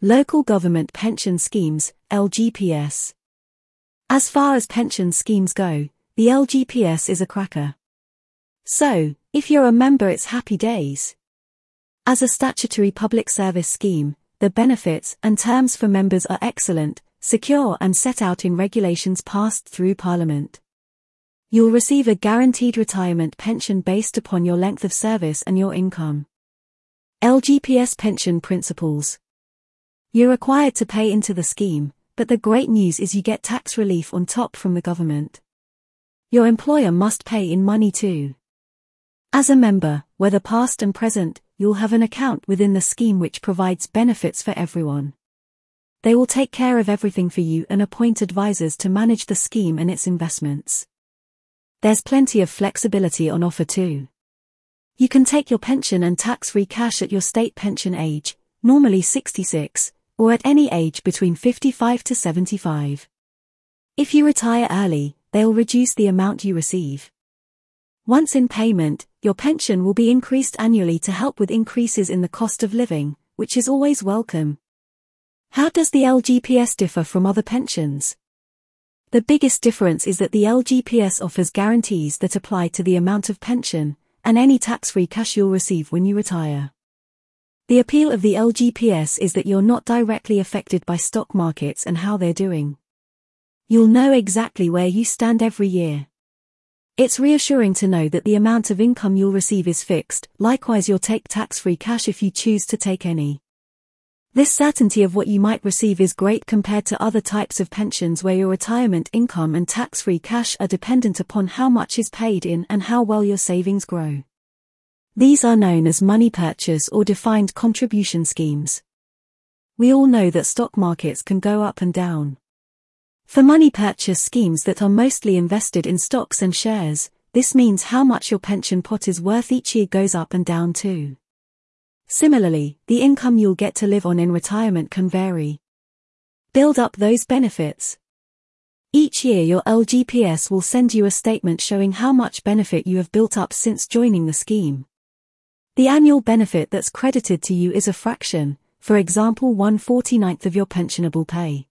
Local Government Pension Schemes, LGPS. As far as pension schemes go, the LGPS is a cracker. So, if you're a member, it's happy days. As a statutory public service scheme, the benefits and terms for members are excellent, secure and set out in regulations passed through Parliament. You'll receive a guaranteed retirement pension based upon your length of service and your income. LGPS pension principles. You're required to pay into the scheme, but the great news is you get tax relief on top from the government. Your employer must pay in money too. As a member, whether past and present, you'll have an account within the scheme which provides benefits for everyone. They will take care of everything for you and appoint advisors to manage the scheme and its investments. There's plenty of flexibility on offer too. You can take your pension and tax-free cash at your state pension age, normally 66, or at any age between 55 to 75. If you retire early, they'll reduce the amount you receive. Once in payment, your pension will be increased annually to help with increases in the cost of living, which is always welcome. How does the LGPS differ from other pensions? The biggest difference is that the LGPS offers guarantees that apply to the amount of pension and any tax-free cash you'll receive when you retire. The appeal of the LGPS is that you're not directly affected by stock markets and how they're doing. You'll know exactly where you stand every year. It's reassuring to know that the amount of income you'll receive is fixed, likewise you'll take tax-free cash if you choose to take any. This certainty of what you might receive is great compared to other types of pensions where your retirement income and tax-free cash are dependent upon how much is paid in and how well your savings grow. These are known as money purchase or defined contribution schemes. We all know that stock markets can go up and down. For money purchase schemes that are mostly invested in stocks and shares, this means how much your pension pot is worth each year goes up and down too. Similarly, the income you'll get to live on in retirement can vary. Build up those benefits. Each year your LGPS will send you a statement showing how much benefit you have built up since joining the scheme. The annual benefit that's credited to you is a fraction, for example 1/49 of your pensionable pay.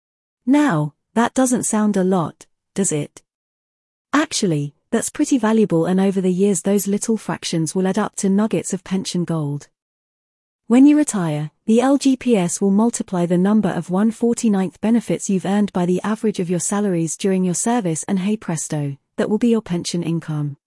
Now, that doesn't sound a lot, does it? Actually, that's pretty valuable, and over the years those little fractions will add up to nuggets of pension gold. When you retire, the LGPS will multiply the number of 1/49 benefits you've earned by the average of your salaries during your service, and hey presto, that will be your pension income.